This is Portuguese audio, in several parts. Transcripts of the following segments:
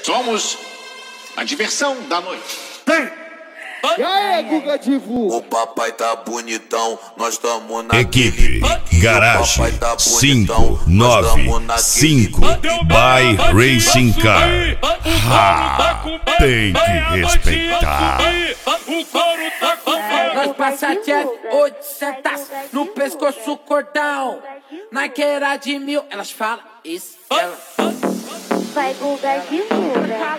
Somos a diversão da noite. E aí, Guga Divu? O papai tá bonitão, nós tamo na Equipe Garage 595 by Racing Car. Tem que respeitar. Nós passa Jeff 800 no pescoço cordão. Naqueira de 1000, elas falam isso, ela. Vai Guga Divulga.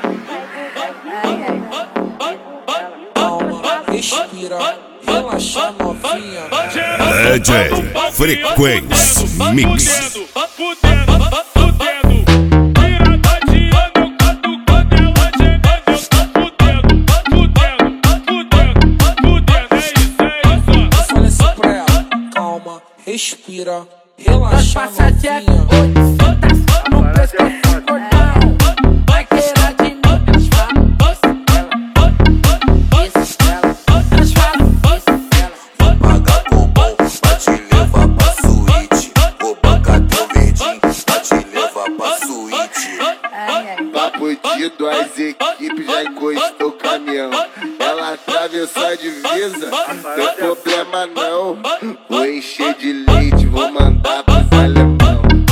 Calma, respira, relaxa novinha. DJ Frequência Mix. Respira, relaxa Nós passa Jeff novinha. 800 no pescoço cordão. Naqueira de 1000, elas falam isso, ela. Elas falam isso, ela. Vou pagar com bom pra te levar pra suíte. Vou bancar teu verdinho pra te levar pra suíte. Papo de duas equipes já encostou o caminhão. Ela atravessou a divisa, tem problema não. Vou encher de leite, vou mandar pros alemão.